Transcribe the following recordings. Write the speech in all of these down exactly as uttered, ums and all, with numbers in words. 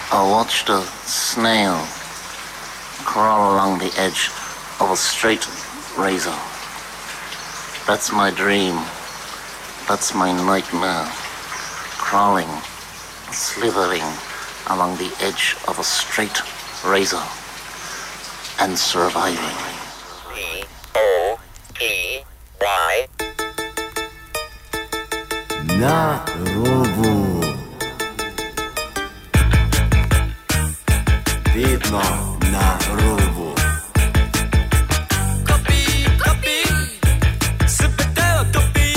I watched a snail crawl along the edge of a straight razor. That's my dream. That's my nightmare. Crawling, slithering along the edge of a straight razor and surviving. P O P Y Na robu. Vedno na robu. Kopi, kopi, sepeteo kopi.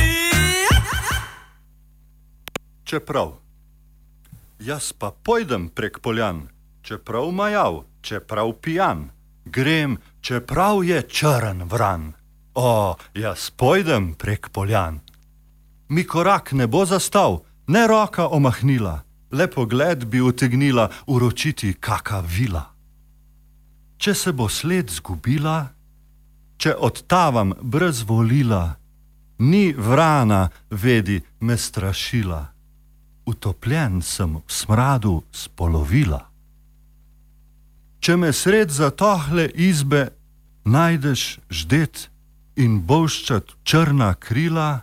Čeprav. Jaz pa pojdem prek poljan, čeprav majav, čeprav pijan. Grem, čeprav je črn vran. O, jaz pojdem prek poljan. Mi korak ne bo zastal, ne roka omahnila, le pogled bi utegnila uročiti kaka vila. Če se bo sled zgubila, če odtavam brez volila, ni vrana, vedi, me strašila. Utopljen sem v smradu spolovila. Če me sred zatohle izbe najdeš ždet in bolščat črna krila,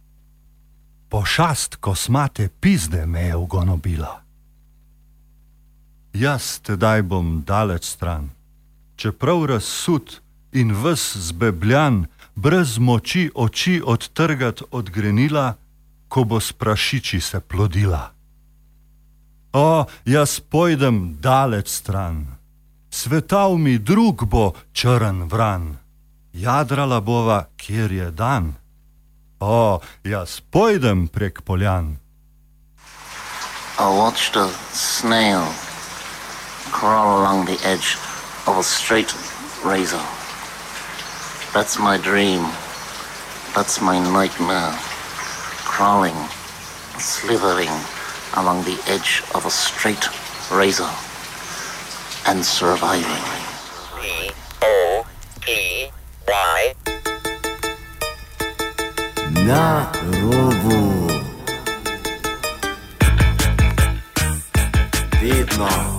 pošast kosmate pizde me je ugonobila. Jaz tedaj bom daleč stran, čeprav razsut in ves zbebljan, brez moči oči odtrgat od grenila, ko bo s prašiči se plodila. O, jaz pojdem daleč stran, svetav mi drug bo črn vran, jadrala bova, kjer je dan. O, jaz pojdem prek poljan. I watched a snail crawl along the edge of a straight razor. That's my dream. That's my nightmare. Crawling, slithering along the edge of a straight razor and surviving. P O P Y Na robu. Vedno